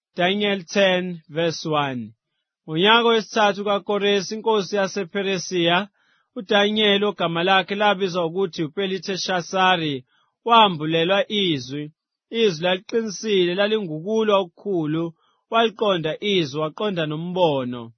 Daniel 10 verse 1. Ngonyaka wesithathu kaKoresi inkosi yasePheresiya, uDanyeli ogama lakhe labizwa ukuthi uBhelitheshazari wambulelwa izwi. Izwi laliqinisile, lalingukulwa okukhulu, waliqonda izwi, waqonda nombono.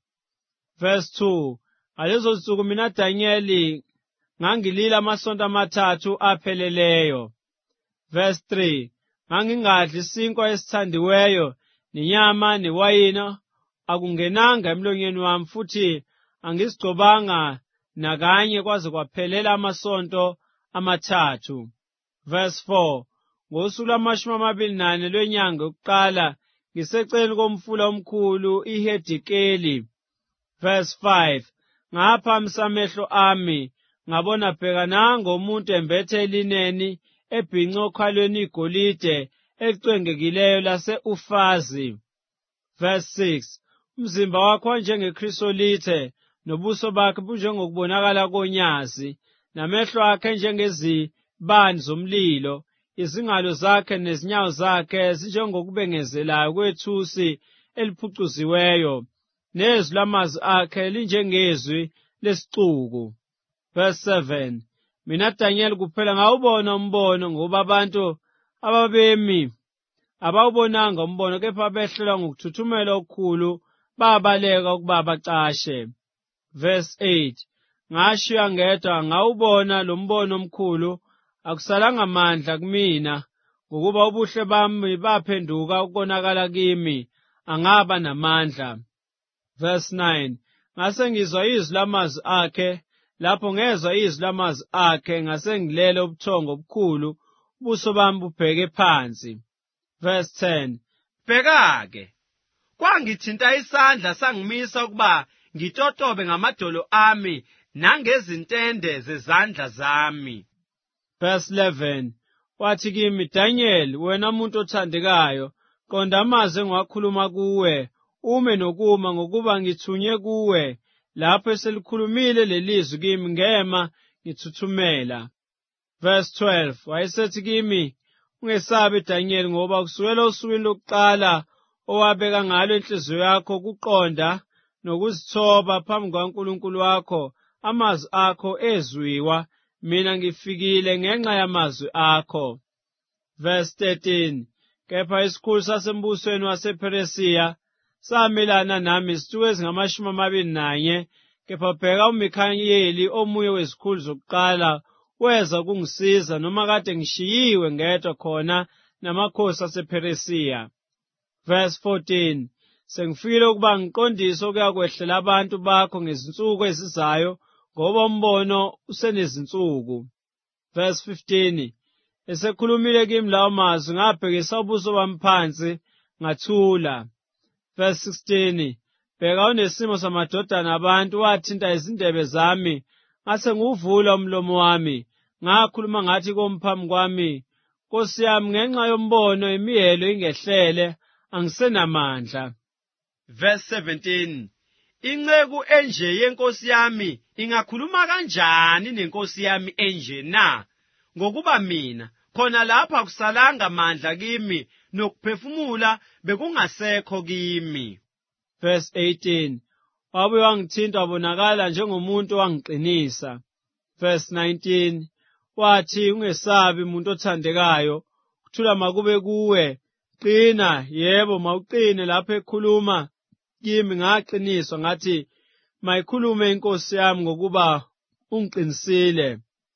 Verse 2. Ngalezo zinsuku mina Danyeli ngangilila amasonto amathathu apheleleyo. Verse 3. Ngangingadli isinkwa esithandiweyo, nenyama newayini akungenanga emlonyeni wami, futhi angisigcobanga nakanye kwaze kwaphelela amasonto amathathu. Verse 4. Ngosuku lwama-24 lwenyanga yokuqala, ngiseceleni komfula omkhulu iHedekeli. Verse 5. Ngaphamisa amehlo ami, ngabona bheka nangu umuntu embethe elineni, ebhince okhalweni igolide elicwengekileyo lase-Ufazi. Verse 6. Umzimba wakhe wanjengekrisolithe, nobuso bakhe bunjengokubonakala konyazi, namehlo akhe njengezibani zomlilo, izingalo zakhe nezinyawo zakhe zinjengokubengezelayo kwethusi eliphucuziweyo, nezwi lamazwi akhe linjengezwi lesixuku. Verse 7. Mina Danyeli kuphela ngawubona umbono, ngoba abantu ababemi abawubonanga umbono, kepha behlelwa ngokuthuthumela okukhulu babaleka ukuba bacashe. Verse 8. Ngashiya ngedwa ngawubona lo mbono omkhulu, akusalanga mandla kumina, ngokuba ubuhle bami baphenduka ukonakala kimi, angaba namandla. Verse 9. Ngase ngizwa izwi lamazwi akhe, lapho ngezwa izwi lamazwi akhe ngase ngilele ubuthongo obukhulu, ubuso bami bubheke phansi. Verse 10. Bheka-ke, kwangithinta isandla sangimisa ukuba ngitotobe ngamadolo ami nangezintende zezandla zami. Verse 11. Wathi kimi, Danyeli, wena muntu othandekayo, qonda amazwi engiwakhuluma kuwe, ume nokuma, ngokuba ngithunye kuwe. Lapho eselikhulumile lelizwi kimi ngema ngithuthumela. Verse 12. Wayesethi kimi, ungesabi Danyeli, ngoba kusukela osukwini lokuqala owabeka ngalo inhliziyo yakho ukuqonda nokuzithoba phambi kukaNkulunkulu wakho, amazwi akho ezwiwa, mina ngifikile ngenxa yamazwi akho. Verse 13. Kepha isikhulu sasembusweni wasePheresiya samelana nami izithuko ezingama-21, kepha bheka uMikhayeli, omunye wezikhulu zokuqala, weza ukungisiza, noma kade ngishiyiwe ngedwa khona namakhosi asePheresiya. Verse 14. Sengifikile ukuba ngiqondise okuya kwehlela abantu bakho ngezinsuku ezizayo, ngoba umbono usenezinsuku. Verse 15. Esekhulumile kimi lawo mazwi, ngabhekisa ubuso bami phansi, ngathula. Verse 16. Bheka unesimo samadodana abantu, wathinta izindebe zami, ngase ngiwuvula umlomo wami, ngakhuluma ngathi komphambi kwami, Nkosi yami, ngenxa yombono imihelo ingehlele, angisenamandla. Verse 17. Inceku enje yenkosi yami ingakhuluma kanjani nenkosi yami enje na? Ngokuba mina khona lapha akusalanga mandla kimi, nokuphefumula bekungasekho kimi. Verse 18. Wabuye wangithinta, wabonakala njengomuntu wangiqinisa. Verse 19. Wathi, ungesabi muntu othandekayo, ukuthula makube kuwe. Qina, yebo mawuqine. Lapho ekhuluma kimi ngaqiniswa, ngathi mayikhulume inkosi yami, ngokuba ungiqinisile.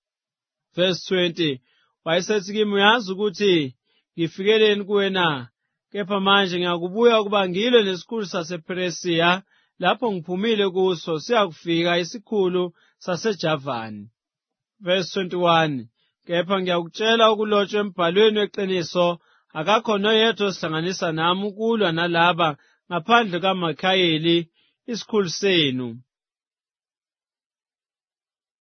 Verse 20. Wayesethi kimi, uyazi ukuthi ngifikeleni kuwe na? Kepha manje ngiyakubuya ukuba ngilwe nesikhulu sasePheresiya, lapho ngiphumile kuso siyakufika isikhulu saseJavani. Verse 21. Kepha ngiyakutshela ukulotshwe embhalweni weqiniso, akakho noyedwa osihlanganisa nami ukulwa nalaba ngaphandle kaMikhayeli, isikhulu senu.